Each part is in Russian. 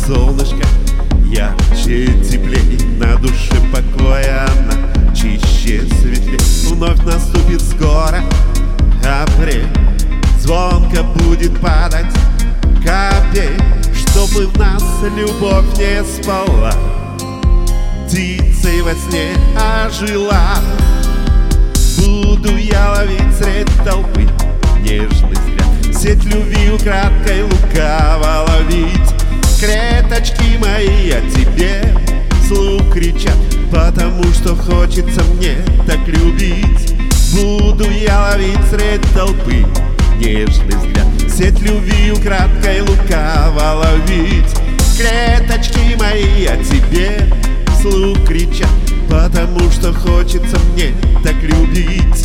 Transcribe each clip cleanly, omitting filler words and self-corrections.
солнышко ярче, теплей, на душе покоя, она чище, светлей. Вновь наступит скоро апрель, звонко будет падать капель, чтобы в нас любовь не спала, птицей во сне ожила. Буду я ловить средь толпы нежный взгляд, сеть любви украдкой лукаво ловить. Клеточки мои о тебе вслух кричат, потому что хочется мне так любить. Буду я ловить средь толпы нежный взгляд, сеть любви украдкой лукаво ловить. Клеточки мои о тебе вслух кричат, потому что хочется мне так любить.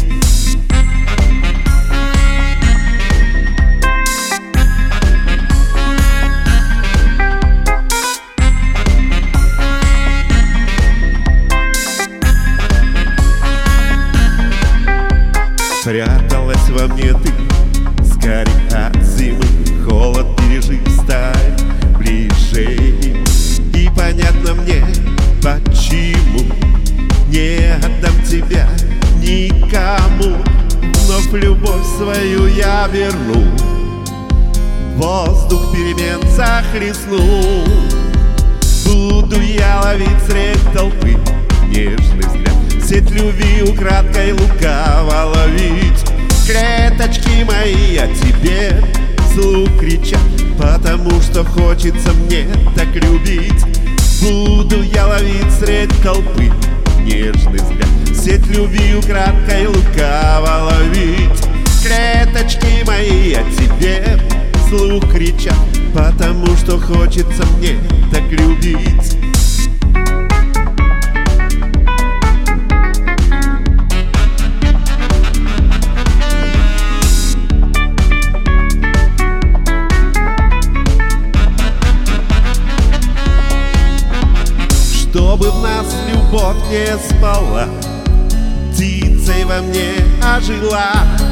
Пряталась во мне ты, скорей от зимы, холод пережив, сталь ближе. И понятно мне, почему не отдам тебя никому. Вновь любовь свою я верну, воздух перемен захлестну. Буду я ловить средь толпы нежный взгляд, сеть любви украдкой лукаво ловить. Клеточки мои о тебе вслух кричат, потому что хочется мне так любить. Буду я ловить средь толпы нежный взгляд, сеть любви украдкой лукаво ловить. Клеточки мои о тебе вслух кричат, потому что хочется мне так любить. Чтобы в нас любовь не спала, птицей во мне ожила.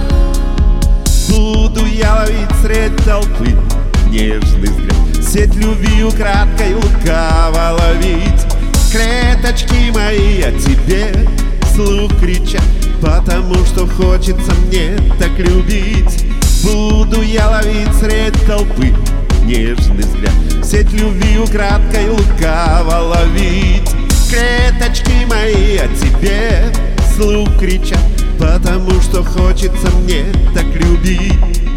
Буду я ловить средь толпы нежный взгляд, сеть любви украдкой лукаво ловить. Клеточки мои о тебе вслух кричат, потому что хочется мне так любить. Буду я ловить средь толпы нежный взгляд, сеть любви украдкой лукаво ловить. Клеточки мои о тебе вслух кричат, потому что хочется мне так любить.